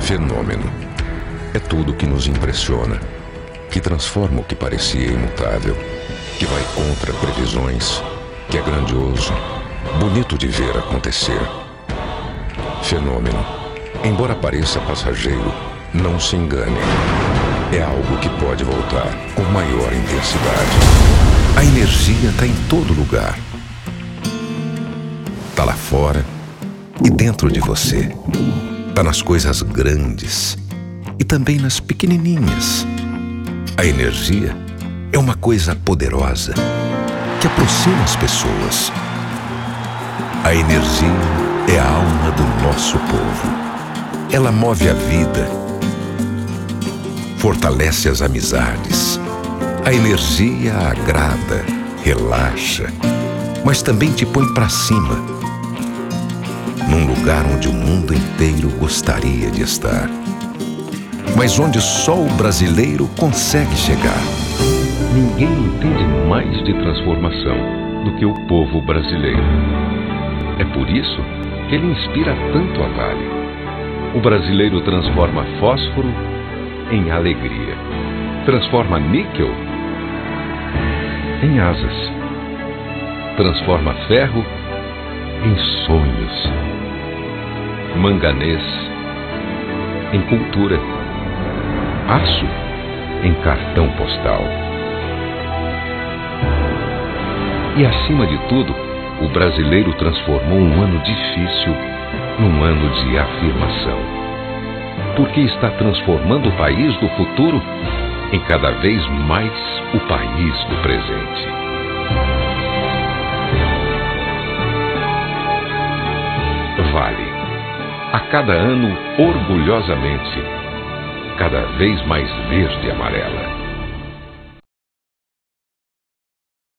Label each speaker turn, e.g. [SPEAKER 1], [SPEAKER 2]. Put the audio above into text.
[SPEAKER 1] Fenômeno é tudo que nos impressiona, que transforma o que parecia imutável, que vai contra previsões, que é grandioso, bonito de ver acontecer. Fenômeno, embora pareça passageiro, não se engane. É algo que pode voltar com maior intensidade. A energia está em todo lugar. Está lá fora e dentro de você. Está nas coisas grandes e também nas pequenininhas. A energia é uma coisa poderosa que aproxima as pessoas. A energia é a alma do nosso povo. Ela move a vida, fortalece as amizades. A energia agrada, relaxa, mas também te põe para cima, num lugar onde o mundo inteiro gostaria de estar, mas onde só o brasileiro consegue chegar.
[SPEAKER 2] Ninguém entende mais de transformação do que o povo brasileiro. É por isso que ele inspira tanto a Vale. O brasileiro transforma fósforo em alegria, transforma níquel em asas, transforma ferro em sonhos, manganês em cultura, aço em cartão postal. E acima de tudo, o brasileiro transformou um ano difícil num ano de afirmação, porque está transformando o país do futuro em cada vez mais o país do presente. Vale, a cada ano, orgulhosamente, cada vez mais verde e amarela.